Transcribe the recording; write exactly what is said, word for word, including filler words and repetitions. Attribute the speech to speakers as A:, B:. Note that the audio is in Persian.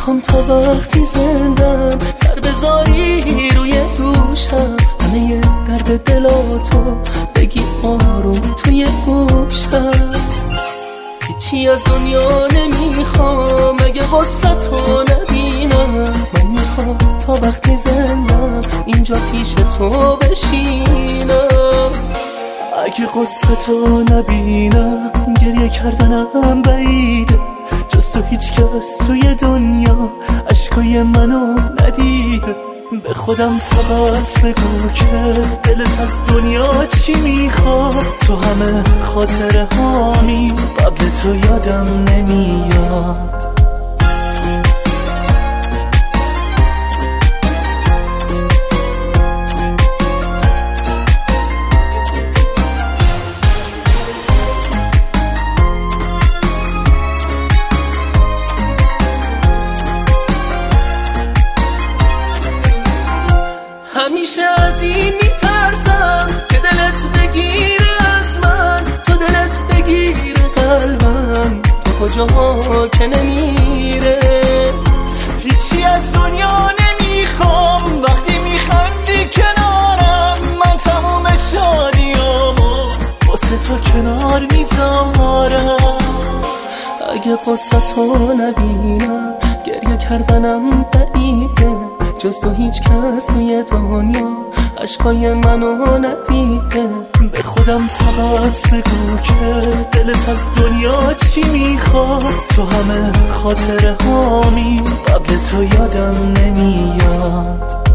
A: میخوام تا وقتی زندم سر بذاری روی دوشم، همه درد دلاتو بگی آروم توی گوشم. هیچی از دنیا نمیخوام اگه قصتو نبینم، من میخوام تا وقتی زندم اینجا پیش تو بشینم. اگه قصتو نبینم گریه کردنم بعیده، جز تو هیچ کس توی دنیا عشقای منو ندیده. به خودم فقط بگو که دلت از دنیا چی میخواد، تو همه خاطره هامی قبل تو یادم نمیاد. همیشه از این میترسم که دلت بگیره از من، تو دلت بگیره قلبم، تو کجاها که نمیره. هیچی از دنیا نمیخوام وقتی میخندی کنارم، من تموم شادیامو واسه تو کنار میذارم. اگه قصتو نبینم گریه کردنم بعیده، جز تو هیچ کس توی دنیا عشقای منو ندیده. به خودم فقط بگو که دلت از دنیا چی میخواد، تو همه خاطره هامی قبل تو یادم نمیاد.